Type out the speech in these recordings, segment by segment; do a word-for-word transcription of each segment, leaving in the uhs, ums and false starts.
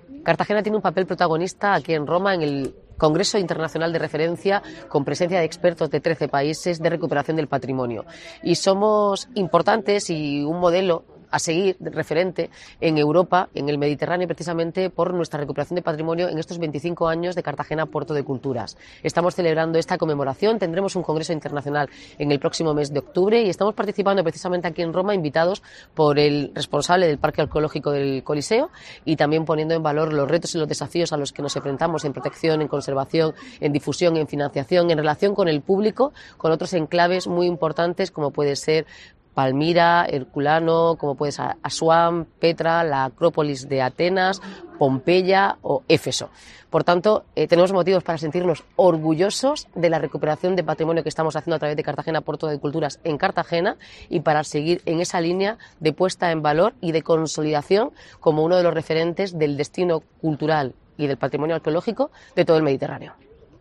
Cartagena tiene un papel protagonista aquí en Roma en el Congreso Internacional de Referencia, con presencia de expertos de trece países de recuperación del patrimonio. Y somos importantes y un modelo a seguir, referente en Europa, en el Mediterráneo, precisamente por nuestra recuperación de patrimonio en estos veinticinco años de Cartagena Puerto de Culturas. Estamos celebrando esta conmemoración, tendremos un congreso internacional en el próximo mes de octubre y estamos participando precisamente aquí en Roma, invitados por el responsable del Parque Arqueológico del Coliseo, y también poniendo en valor los retos y los desafíos a los que nos enfrentamos en protección, en conservación, en difusión, en financiación, en relación con el público, con otros enclaves muy importantes como puede ser Palmira, Herculano, como puede ser Asuán, Petra, la Acrópolis de Atenas, Pompeya o Éfeso. Por tanto, eh, tenemos motivos para sentirnos orgullosos de la recuperación de patrimonio que estamos haciendo a través de Cartagena Puerto de Culturas en Cartagena, y para seguir en esa línea de puesta en valor y de consolidación como uno de los referentes del destino cultural y del patrimonio arqueológico de todo el Mediterráneo.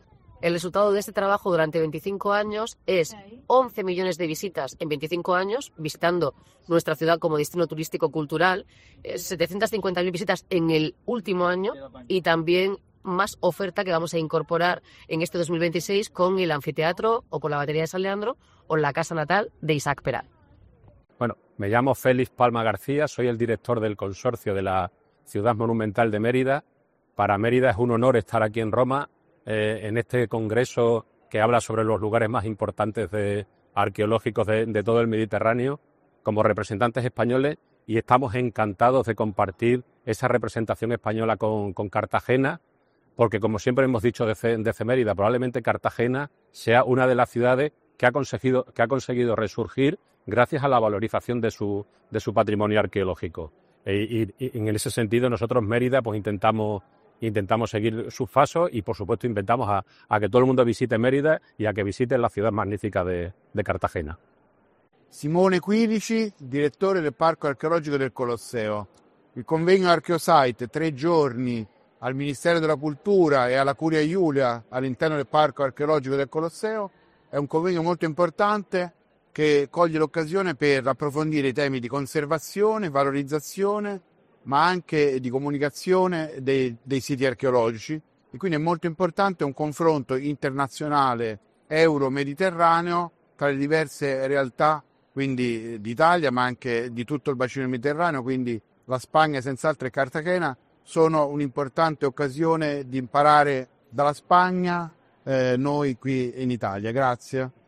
El resultado de este trabajo durante veinticinco años es once millones de visitas en veinticinco años, visitando nuestra ciudad como destino turístico cultural, setecientas cincuenta mil visitas en el último año, y también más oferta que vamos a incorporar en este dos mil veintiséis con el anfiteatro o con la batería de San Leandro o la casa natal de Isaac Peral. Bueno, me llamo Félix Palma García, soy el director del consorcio de la Ciudad Monumental de Mérida. Para Mérida es un honor estar aquí en Roma, Eh, en este congreso que habla sobre los lugares más importantes de, arqueológicos de, de todo el Mediterráneo, como representantes españoles, y estamos encantados de compartir esa representación española con, con Cartagena, porque como siempre hemos dicho desde, desde Mérida, probablemente Cartagena sea una de las ciudades que ha conseguido, que ha conseguido resurgir gracias a la valorización de su, de su patrimonio arqueológico. E, y, y en ese sentido nosotros Mérida pues intentamos Intentamos seguir sus pasos y, por supuesto, invitamos a, a que todo el mundo visite Mérida y a que visite la ciudad magnífica de, de Cartagena. Simone Quirici, direttore del Parco Archeologico del Colosseo. Il convegno Archeosite, tre giorni al Ministero della Cultura e alla Curia Iulia all'interno del Parco Archeologico del Colosseo, è un convegno molto importante che coglie l'occasione per approfondire i temi di conservazione, valorizzazione, ma anche di comunicazione dei, dei siti archeologici, e quindi è molto importante un confronto internazionale euro-mediterraneo tra le diverse realtà, quindi d'Italia ma anche di tutto il bacino mediterraneo, quindi la Spagna senz'altro e Cartagena sono un'importante occasione di imparare dalla Spagna, eh, noi qui in Italia. Grazie.